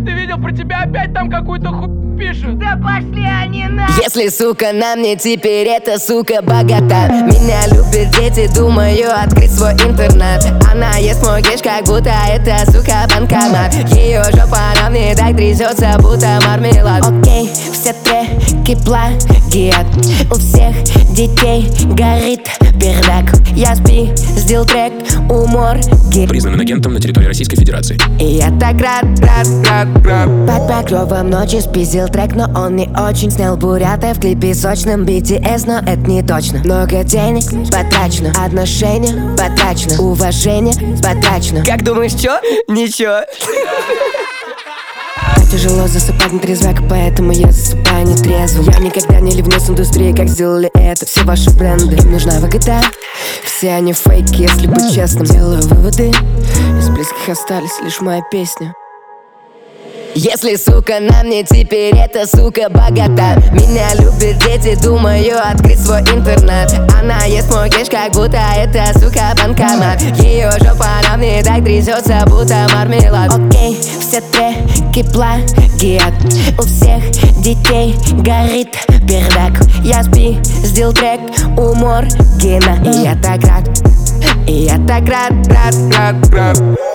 ты видел, про тебя опять там какую-то хуй пишут. Да пошли они на. Если сука на мне, теперь эта сука богата. Меня любят дети, думаю открыть свой интернат. Она ест мой кеш, как будто это сука банкомат. Ее жопа на мне так трясется, будто мармелад. Окей, все треки плагиат. У всех детей горит пердак. Я спиздил трек у морги. Признан агентом на территории Российской Федерации. И я так рад. Под покровом ночи спиздил трек, но он не очень. Снял бурята в клипе сочном BTS, но это не точно. Много денег потрачено, отношения потрачено, уважение потрачено. Как думаешь, чё? Ничего. Тяжело засыпать на трезвак, поэтому я засыпаю нетрезвым. Я никогда не ливну с индустрией, как сделали это все ваши бренды. Им нужна выгода, все они фейки, если быть честным. Делаю выводы, из близких остались лишь моя песня. Если сука на мне, теперь эта сука богата. Меня любят дети, думаю открыть свой интернат. Она ест мой кеш, как будто это сука банкомат. Ее жопа на мне так трясется, будто мармелад. Окей, все треки плагиат. У всех детей горит пердак. Я спиздил трек у Моргина. И я так рад, и я так рад.